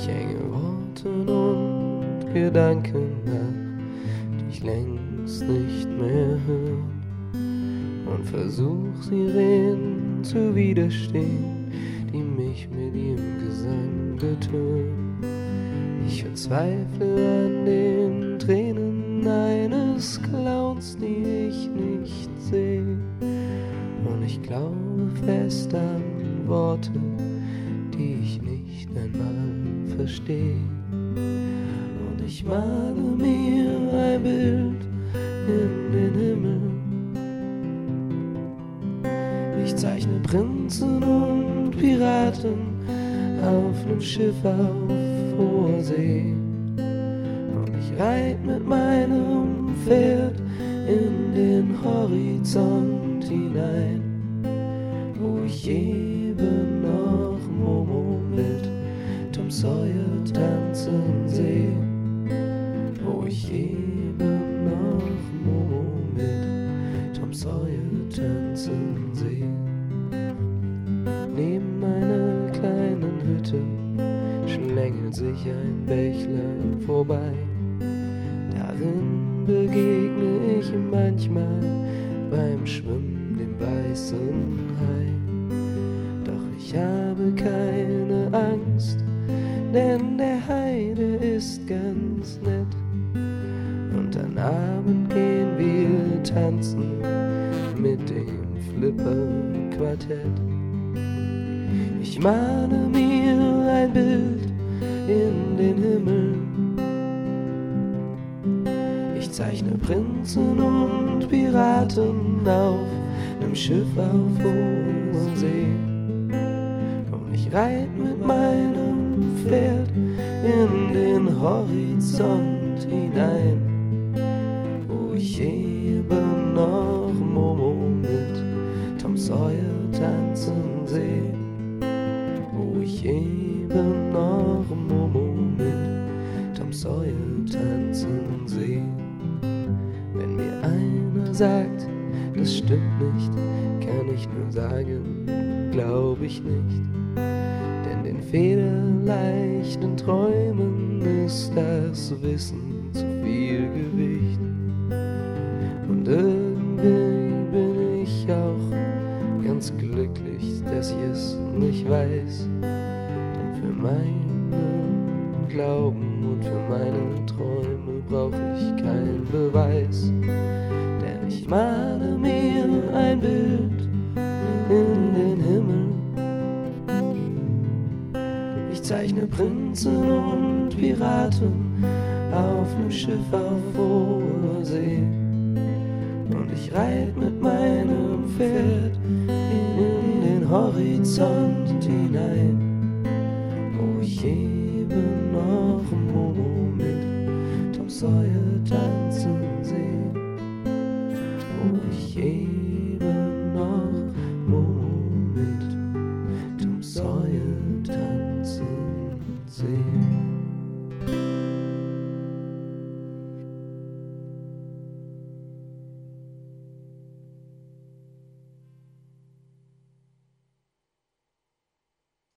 Ich hänge Worten und Gedanken nach, die ich längst nicht mehr höre, und versuch Sirenen zu widerstehen, die mich mit ihrem Gesang betören. Ich verzweifle an den Tränen eines Clowns, die ich nicht sehe, und ich glaube fest an Worte, die ich nicht einmal verstehe. Und ich male mir ein Bild in den Himmel. Ich zeichne Prinzen und Piraten auf nem Schiff auf hoher See. Und ich reite mit meinem Pferd in den Horizont hinein, wo ich eben noch Momo mit Tom Sawyer tanzen sehe. Wo ich eben noch Momo mit Tom Sawyer tanzen sehe. Neben meiner kleinen Hütte schlängelt sich ein Bächlein vorbei. Darin begegne ich manchmal beim Schwimmen dem weißen Hai. Doch ich habe keine Angst, denn der Hai, der ist ganz nett. Und am Abend gehen wir tanzen mit dem Flipper-Quartett. Ich male mir ein Bild in den Himmel. Ich zeichne Prinzen und Piraten auf nem Schiff auf hoher See. Und ich reite mit meinem Pferd in den Horizont hinein, wo ich eben noch Momo mit Tom Sawyer tanzen sehe. Wo ich eben noch Momo mit Tom Sawyer tanzen sehe. Wenn mir einer sagt, das stimmt nicht, kann ich nur sagen, glaub ich nicht. Denn den federleichten Träumen ist das Wissen zu viel Gewicht. Und irgendwie bin ich auch ganz glücklich, dass ich es nicht weiß. Denn für meinen Glauben und für meine Träume brauche ich keinen Beweis. Denn ich male mir ein Bild in den Himmel. Ich zeichne Prinzen und Piraten auf nem Schiff auf hoher See. Und ich reite mit meinem Pferd in den Horizont hinein,